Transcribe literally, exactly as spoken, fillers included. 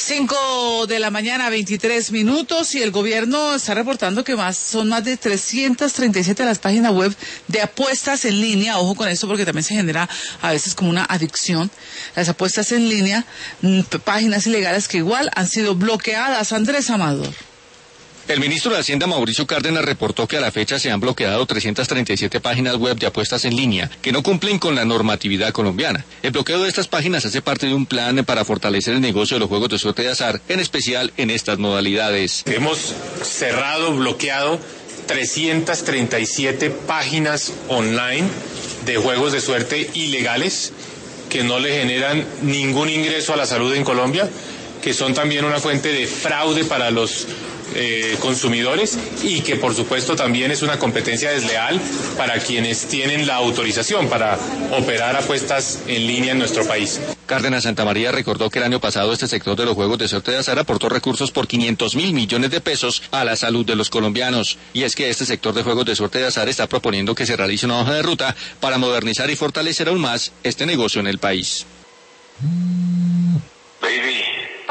Cinco de la mañana, veintitrés minutos, y el gobierno está reportando que más son más de trescientas treinta y siete las páginas web de apuestas en línea. Ojo con esto porque también se genera a veces como una adicción. Las apuestas en línea, páginas ilegales que igual han sido bloqueadas. Andrés Amador. El ministro de Hacienda, Mauricio Cárdenas, reportó que a la fecha se han bloqueado trescientas treinta y siete páginas web de apuestas en línea que no cumplen con la normatividad colombiana. El bloqueo de estas páginas hace parte de un plan para fortalecer el negocio de los juegos de suerte de azar, en especial en estas modalidades. Hemos cerrado, bloqueado trescientas treinta y siete páginas online de juegos de suerte ilegales que no le generan ningún ingreso a la salud en Colombia, que son también una fuente de fraude para los Eh, consumidores y que por supuesto también es una competencia desleal para quienes tienen la autorización para operar apuestas en línea en nuestro país. Cárdenas Santamaría recordó que el año pasado este sector de los juegos de suerte de azar aportó recursos por quinientos mil millones de pesos a la salud de los colombianos. Y es que este sector de juegos de suerte de azar está proponiendo que se realice una hoja de ruta para modernizar y fortalecer aún más este negocio en el país.